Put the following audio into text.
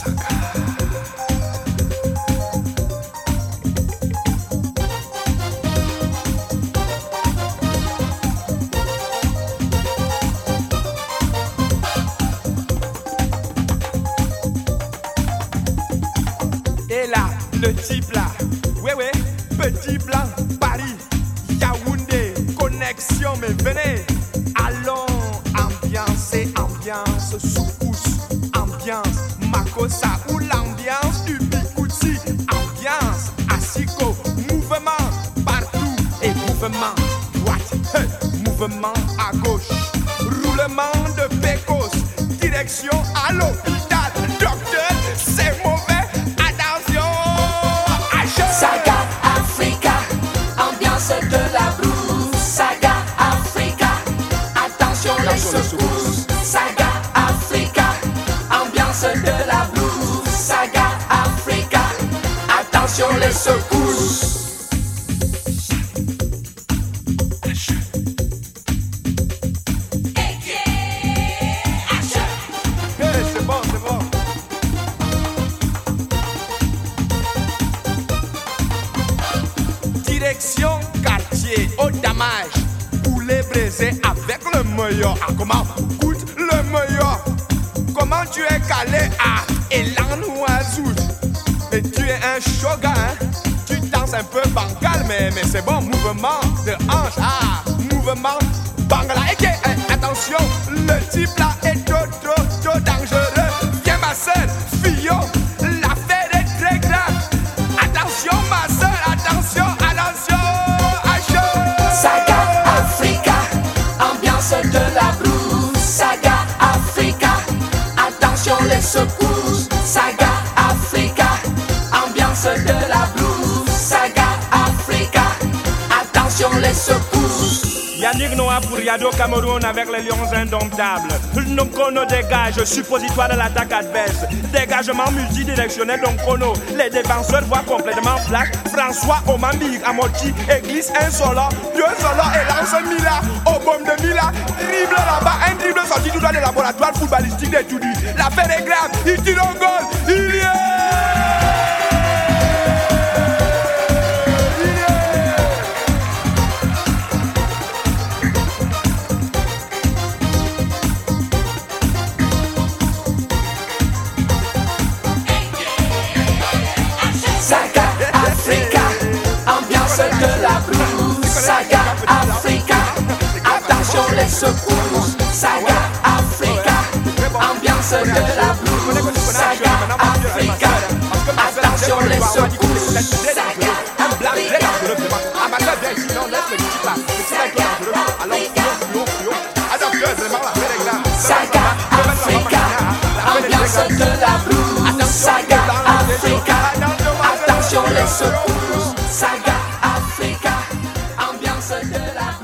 Et là, le type là, ouais, petit blanc, Paris, Yaoundé, connexion, mais venez, allons, ambiance, soukous, ambiance, Makossa ou l'ambiance du Bikouti, ambiance, Asiko, mouvement, partout, et mouvement, droite, mouvement à gauche, roulement de pécos, direction à l'hôpital, docteur, c'est mauvais. Saga Africa, ambiance de la blues. Saga Africa, attention les secousses. Saga Africa, ambiance de la blues. Saga Africa, attention les secousses. C'est bon. Direction quartier au damage. Poulet braisé avec le meilleur. Ah, comment goûte le meilleur? Comment tu es calé à Elan ou à Zout? Mais tu es un shogun, hein? Tu danses un peu bancal, mais c'est bon. Mouvement de hanche, mouvement bangala. Ok, attention, le type là est trop dangereux. Viens ma soeur, Fillon, l'affaire est très grave. Attention ma soeur, attention. Saga Africa, ambiance de la blues. Saga Africa, attention les secousses. Saga Africa, ambiance de la blues. Saga Africa, attention les secousses. Yannick Noah pour Yado Cameroun avec les lions indomptables. Nonkono dégage, suppositoire de l'attaque adverse. Dégagement multidirectionnel d'Onkono. Les défenseurs voient complètement flash. François Omambi, Amoti, église un solo, deux solos et lance Mila. Au bombe de Mila, dribble là-bas, un dribble sorti tout dans le laboratoire footballistique des Toudi. L'affaire est grave, il tire un goal, il y est. Saga Africa, ambiance de la blues. Saga Africa, attention les secousses. Saga Africa, ambiance de la blues. Saga Africa, attention les secousses. Saga Africa, Saga Africa, ambiance de la blues. Saga Africa, attention les secousses. Saga Africa, ambiance de la